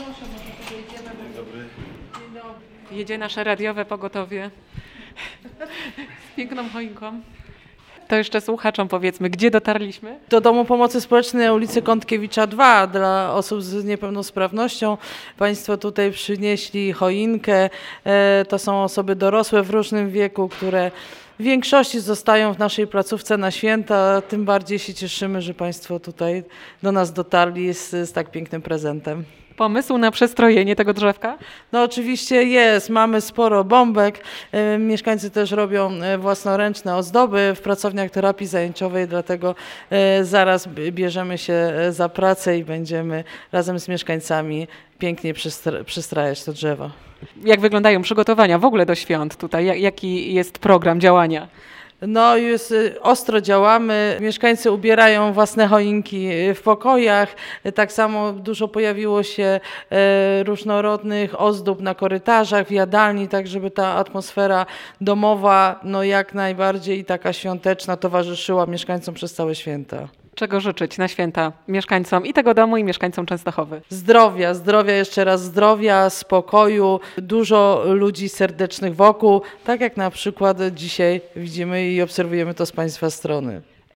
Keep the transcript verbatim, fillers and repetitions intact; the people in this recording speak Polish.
Proszę, może sobie idziemy. Dzień dobry. Dzień dobry. Jedzie nasze radiowe pogotowie z piękną choinką. To jeszcze słuchaczom powiedzmy, gdzie dotarliśmy? Do Domu Pomocy Społecznej na ulicy Kątkiewicza dwa dla osób z niepełnosprawnością. Państwo tutaj przynieśli choinkę. E, To są osoby dorosłe w różnym wieku, które w większości zostają w naszej placówce na święta. Tym bardziej się cieszymy, że Państwo tutaj do nas dotarli z, z tak pięknym prezentem. Pomysł na przestrojenie tego drzewka? No oczywiście jest, mamy sporo bombek. E, Mieszkańcy też robią e, własnoręczne ozdoby w pracowniach terapii zajęciowej, dlatego e, zaraz b- bierzemy się e, za pracę i będziemy razem z mieszkańcami pięknie przystra- przystrajać to drzewo. Jak wyglądają przygotowania w ogóle do świąt tutaj? Ja- Jaki jest program działania? No już y, ostro działamy, mieszkańcy ubierają własne choinki y, w pokojach, Y, tak samo dużo pojawiło się y, różnorodnych ozdób na korytarzach, w jadalni, tak żeby ta atmosfera domowa no jak najbardziej i taka świąteczna towarzyszyła mieszkańcom przez całe święta. Czego życzyć na święta mieszkańcom i tego domu, i mieszkańcom Częstochowy? Zdrowia, zdrowia, jeszcze raz zdrowia, spokoju, dużo ludzi serdecznych wokół, tak jak na przykład dzisiaj widzimy i obserwujemy to z Państwa strony.